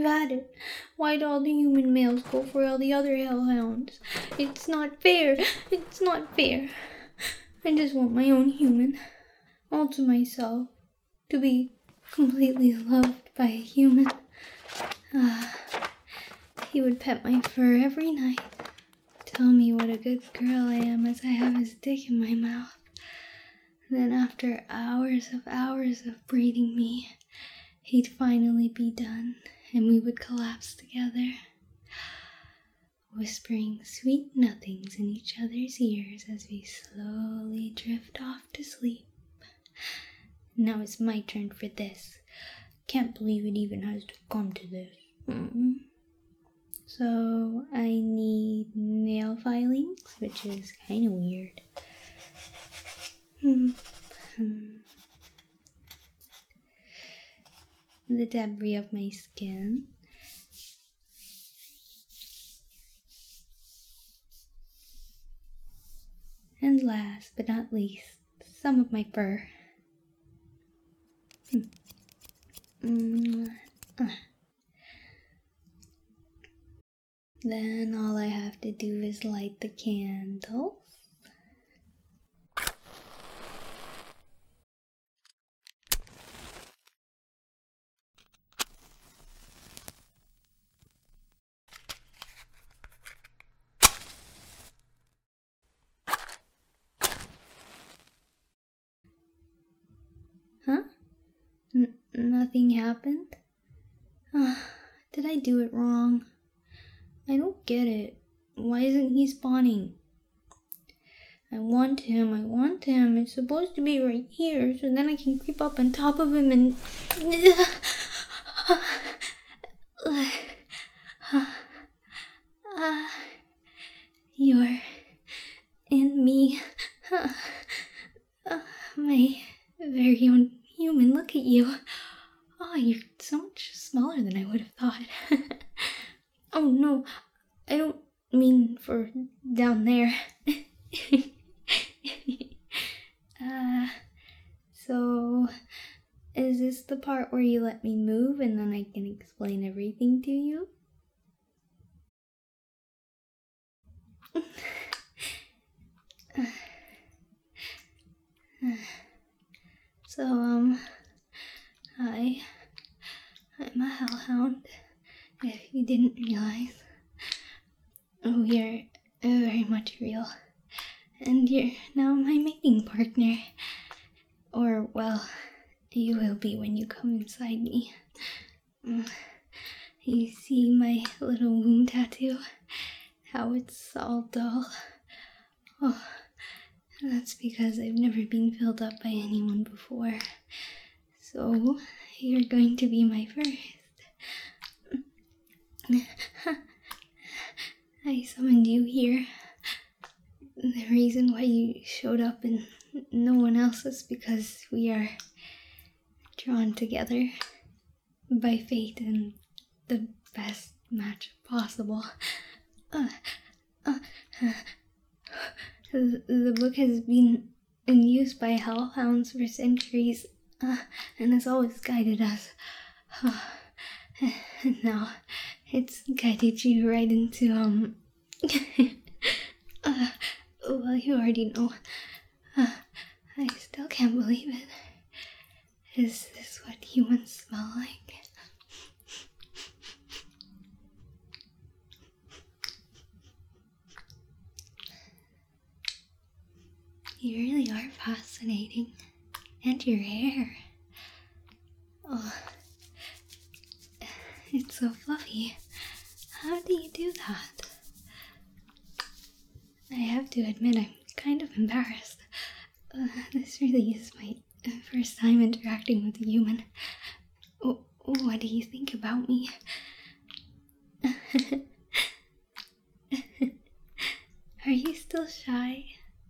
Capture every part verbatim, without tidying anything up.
I've had it. Why do all the human males go for all the other hellhounds? It's not fair. It's not fair. I just want my own human. All to myself. To be completely loved by a human. Ah, he would pet my fur every night. Tell me what a good girl I am as I have his dick in my mouth. Then after hours of hours of breeding me, he'd finally be done, and we would collapse together, whispering sweet nothings in each other's ears as we slowly drift off to sleep. Now it's my turn for this. Can't believe it even has to come to this. Mm-mm. So I need nail filings, which is kind of weird. Hmm. The debris of my skin. And last but not least, some of my fur. Hmm. Mm. Uh. Then all I have to do is light the candles. Huh? N- nothing happened? Uh, did I do it wrong? I don't get it. Why isn't he spawning? I want him, I want him. It's supposed to be right here, so then I can creep up on top of him and... You're in me. My very own human, look at you. Oh, you're so much smaller than I would have thought. Oh no, I don't mean for down there. uh, so, is this the part where you let me move and then I can explain everything to you? So, um, I, I'm a hellhound, if you didn't realize. We are very much real, and you're now my mating partner. Or, well, you will be when you come inside me. You see my little wound tattoo? How it's all dull? Oh, that's because I've never been filled up by anyone before. So, you're going to be my first. I summoned you here. The reason why you showed up and no one else is because we are drawn together by fate and the best match possible. Uh, uh, uh, the, the book has been in use by hellhounds for centuries uh, and has always guided us. Uh, and now it's guided you right into, um... uh, well, you already know. Uh, I still can't believe it. Is this what humans smell like? You really are fascinating. And your hair. Oh, it's so fluffy. How do you do that? I have to admit, I'm kind of embarrassed. Uh, this really is my first time interacting with a human. Oh, what do you think about me? Are you still shy?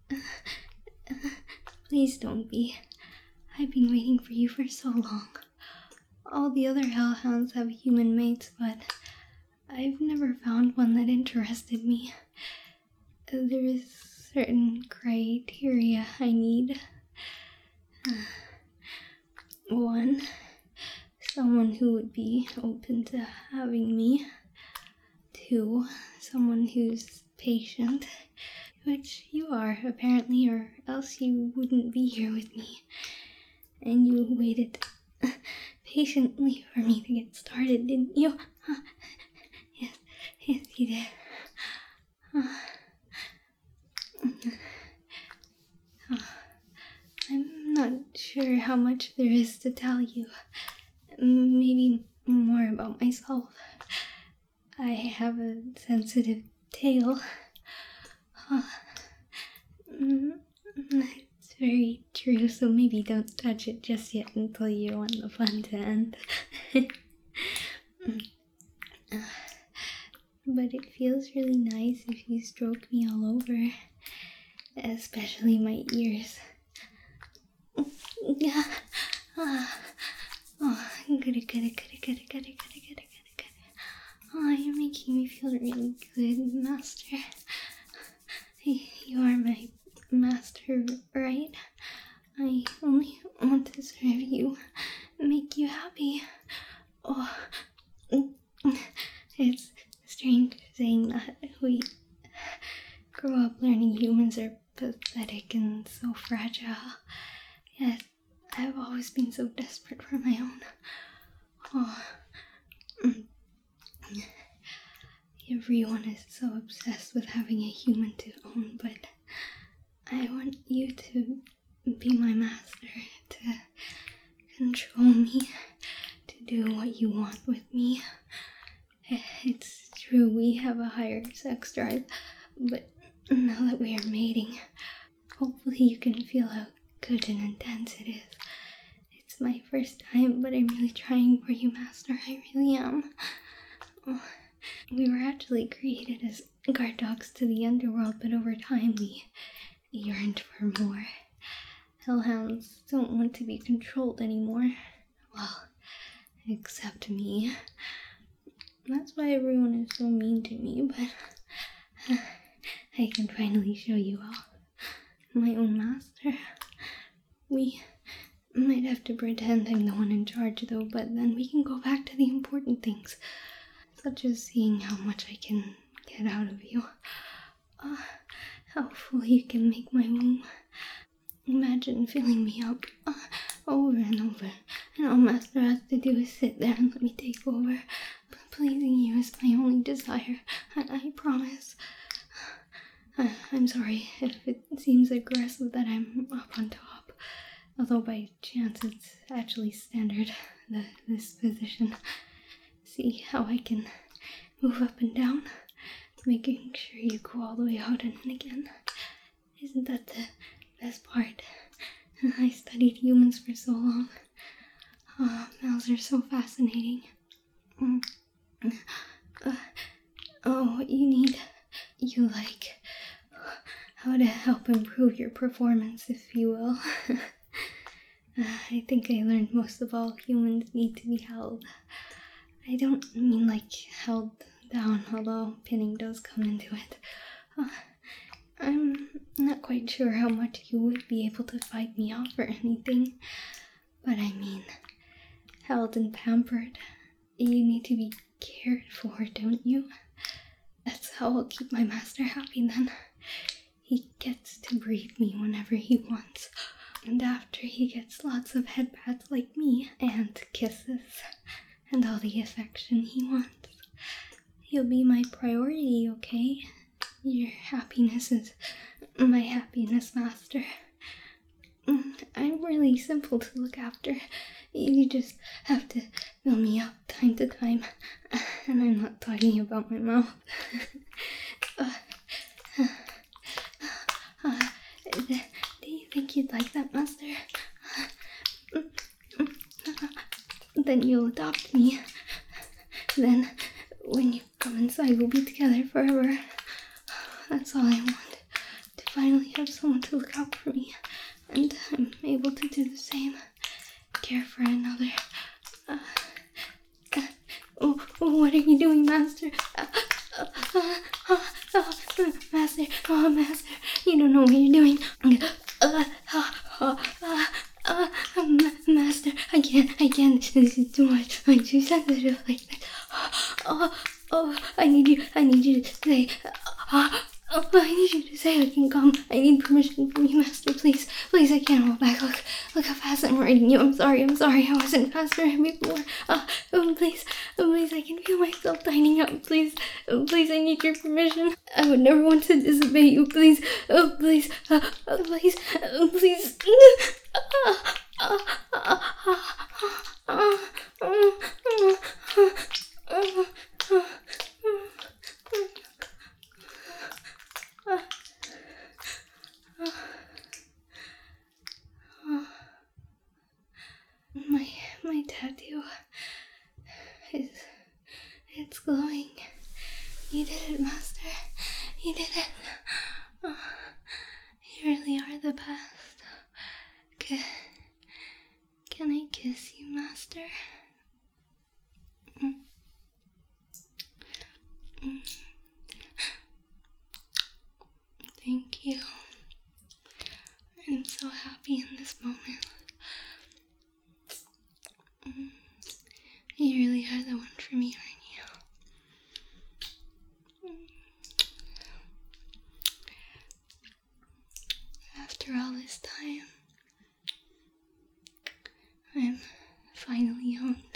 Please don't be. I've been waiting for you for so long. All the other hellhounds have human mates, but I've never found one that interested me. There is certain criteria I need. One, someone who would be open to having me, to someone who's patient, which you are, apparently, or else you wouldn't be here with me. And you waited patiently for me to get started, didn't you? Yes, yes, you did. I'm not sure how much there is to tell you. Maybe more about myself. I have a sensitive tail. It's very true, so maybe don't touch it just yet until you want the fun to end. But it feels really nice if you stroke me all over, especially my ears. Yeah. Ah. Oh, good, good, good, good, good, good, good, good, good, good. Oh, you're making me feel really good, Master. You are my master, right? I only want to serve you, make you happy. Oh, it's strange saying that. We grow up learning humans are pathetic and so fragile. Yet, I've always been so desperate for my own. Oh. Everyone is so obsessed with having a human to own, but I want you to be my master, to control me, to do what you want with me. It's true, we have a higher sex drive, but now that we are mating, hopefully you can feel how good and intense it is. It's my first time, but I'm really trying for you, Master. I really am. Oh, we were actually created as guard dogs to the underworld, but over time we yearned for more. Hellhounds don't want to be controlled anymore. Well, except me. That's why everyone is so mean to me, but I can finally show you all. My own master. We might have to pretend I'm the one in charge though, but then we can go back to the important things, such as seeing how much I can get out of you. Uh, how full you can make my womb. Imagine filling me up uh, over and over, and all Master has to do is sit there and let me take over. Pleasing you is my only desire, I, I promise. Uh, I'm sorry if it seems aggressive that I'm up on top, although by chance it's actually standard, the, this position. See how I can move up and down, making sure you go all the way out and in again. Isn't that the best part? I studied humans for so long. Oh, males are so fascinating. Uh, oh, what you need, you like, how to help improve your performance, if you will. uh, I think I learned most of all humans need to be held. I don't mean like held down, although pinning does come into it. Uh, I'm not quite sure how much you would be able to fight me off or anything, but I mean held and pampered. You need to be cared for, don't you? That's how I'll keep my master happy then. He gets to breathe me whenever he wants, and after he gets lots of head pats like me, and kisses, and all the affection he wants. You'll be my priority, okay? Your happiness is my happiness, Master. I'm really simple to look after. You just have to fill me up time to time. And I'm not talking about my mouth. uh, uh, uh, do you think you'd like that, Master? Then you'll adopt me. Then, when you come inside, we'll be together forever. That's all I want. To finally have someone to look out for me. And I'm able to do the same. Care for another. Uh, uh, oh, oh, what are you doing, Master? Uh, uh, uh, uh, uh, master, oh, Master, you don't know what you're doing. Uh, uh, uh, uh, uh, uh, Master, I can't, I can't much. This is too much. I'm too sensitive like this. Oh, oh, I need you. I need you to say. Oh, oh, I need you to say I can come. I need permission from you, Master. Please, please, I can't hold back. Look, look how fast I'm writing you. I'm sorry. I'm sorry. I wasn't faster before. Uh, oh, please, oh, please, I can feel myself tightening up. Please, oh, please, I need your permission. I would never want to disobey you. Please, oh, please, uh, oh, please, oh, please. My my tattoo is it's glowing. You did it, Master. You did it. Oh, you really are the best. Can, can I kiss you, Master? Mm. Mm. Thank you. I'm so happy in this moment. Mm. You really are the one for me, aren't you? Mm. After all this time, I'm finally young.